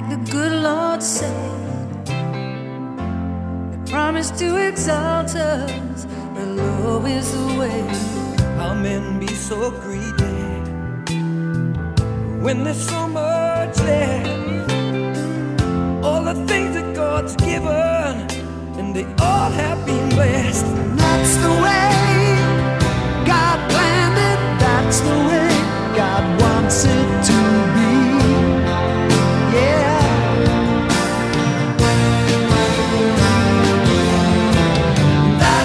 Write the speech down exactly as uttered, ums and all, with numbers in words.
the good Lord said, He promised to exalt us, but low is the way. How men be so greedy when there's so much left? All the things that God's given, and they all have been blessed.